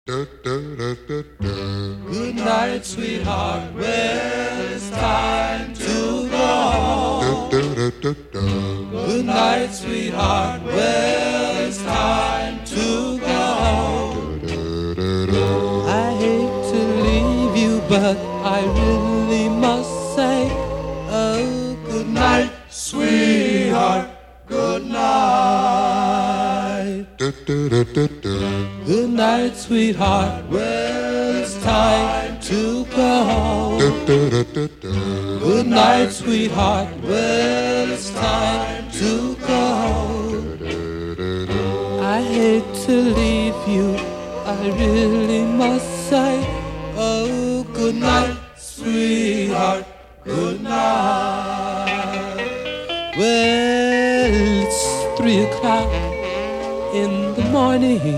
Good night, sweetheart. Well, it's time to go home. Good night, sweetheart. Well, it's time to go home. I hate to leave you, but I really must say, oh, good night, sweetheart. Good night. Good night, sweetheart. Well, it's time to go home. Good night, sweetheart. Well, it's time to go home. I hate to leave you, I really must say, oh, good night, sweetheart. Good night. Well, it's 3 o'clock in the morning,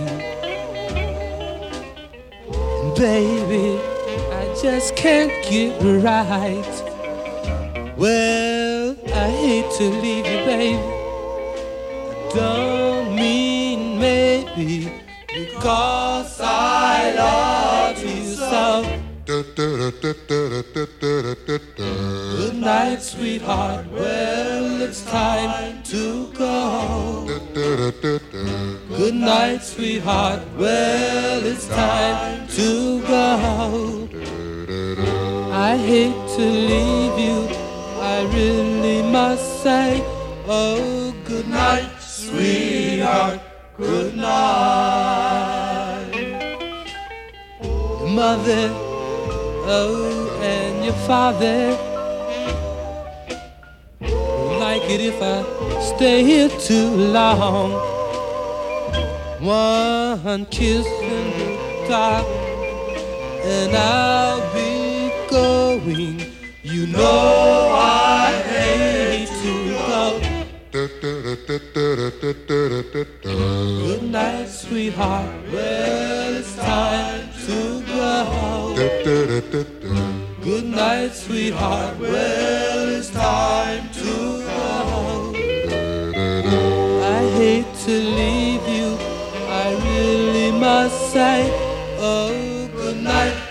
and baby, I just can't get right. Well, I hate to leave you, baby. I don't mean maybe, because I love you so. Good night, sweetheart. Well, it's time to go. Good night, sweetheart. Well, it's time to go. I hate to leave you, I really must say, oh, good night, sweetheart. Good night. Your mother, oh, and your father won't like it if I stay here too long. One kiss in the dark and I'll be going. You know I hate to go. Good night, sweetheart. Well, it's time to go. Good night, sweetheart. Well, it's time to go. I hate to leave you, I really must say, oh, good night.